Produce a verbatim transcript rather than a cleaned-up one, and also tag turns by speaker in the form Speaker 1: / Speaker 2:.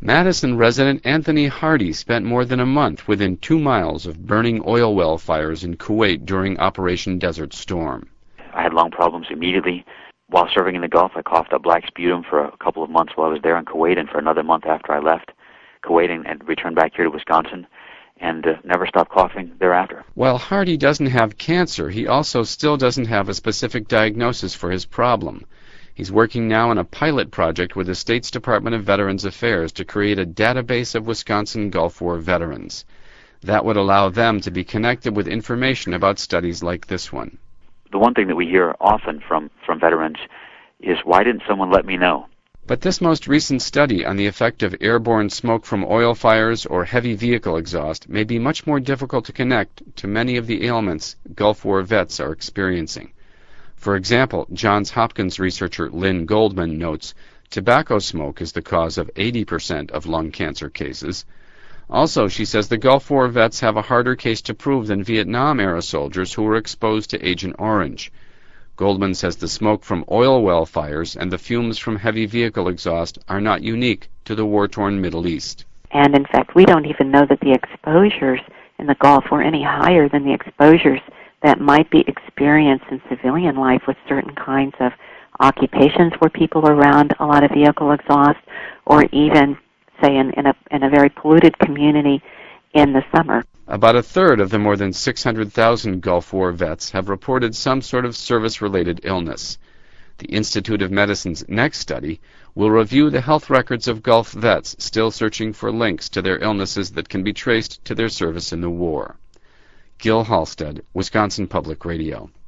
Speaker 1: Madison resident Anthony Hardy spent more than a month within two miles of burning oil well fires in Kuwait during Operation Desert Storm.
Speaker 2: I had lung problems immediately. While serving in the Gulf, I coughed up black sputum for a couple of months while I was there in Kuwait, and for another month after I left Kuwait and, and returned back here to Wisconsin, and uh, never stopped coughing thereafter.
Speaker 1: While Hardy doesn't have cancer, he also still doesn't have a specific diagnosis for his problem. He's working now on a pilot project with the state's Department of Veterans Affairs to create a database of Wisconsin Gulf War veterans. That would allow them to be connected with information about studies like this one.
Speaker 2: The one thing that we hear often from, from veterans is, why didn't someone let me know?
Speaker 1: But this most recent study on the effect of airborne smoke from oil fires or heavy vehicle exhaust may be much more difficult to connect to many of the ailments Gulf War vets are experiencing. For example, Johns Hopkins researcher Lynn Goldman notes tobacco smoke is the cause of eighty percent of lung cancer cases. Also, she says the Gulf War vets have a harder case to prove than Vietnam-era soldiers who were exposed to Agent Orange. Goldman says the smoke from oil well fires and the fumes from heavy vehicle exhaust are not unique to the war-torn Middle East.
Speaker 3: And in fact, we don't even know that the exposures in the Gulf were any higher than the exposures that might be experienced in civilian life with certain kinds of occupations where people are around a lot of vehicle exhaust, or even, say, in, in, a, in a very polluted community in the summer.
Speaker 1: About a third of the more than six hundred thousand Gulf War vets have reported some sort of service-related illness. The Institute of Medicine's next study will review the health records of Gulf vets still searching for links to their illnesses that can be traced to their service in the war. Gil Halstead, Wisconsin Public Radio.